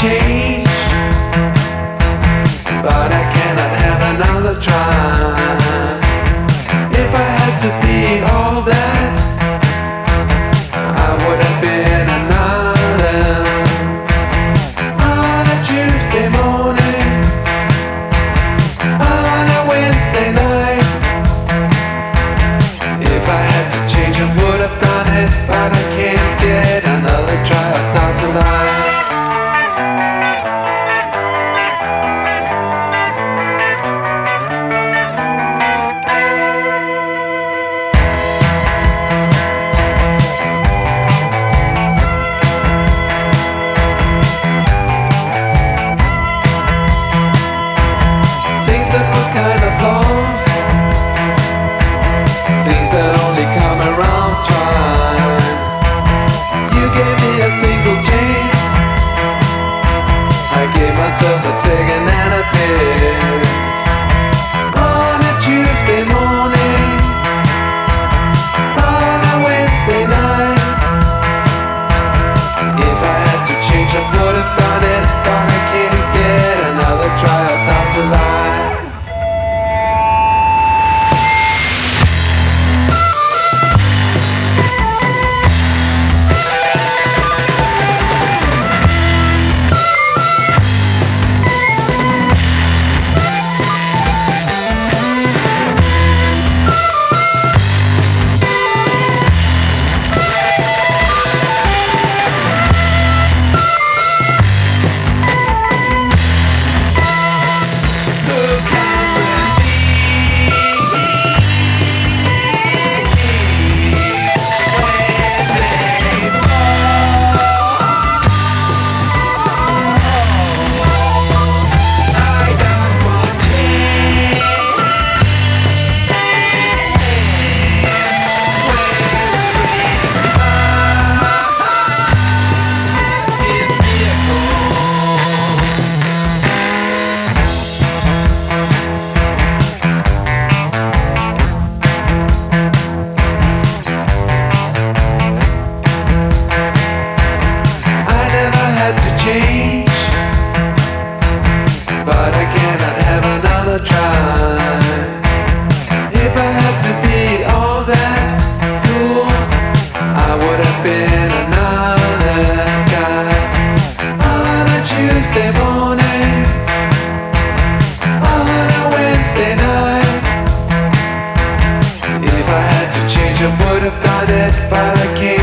change, but I cannot have another try. If I had to be all that, I would have been another. On a Tuesday morning, on a Wednesday night, if I had to change, I would have done it, but I can't get another try. I start to lie. Things that were kind of lost, things that only come around twice. You gave me a single chance, I gave myself a second and a fifth. On a Tuesday morning, on a Wednesday night, if I had to change, I would have done it, but I can't get another try. I start to lie. Change, but I cannot have another try. If I had to be all that cool, I would have been another guy. On a Tuesday morning, on a Wednesday night, if I had to change, I would have done it, but I can't.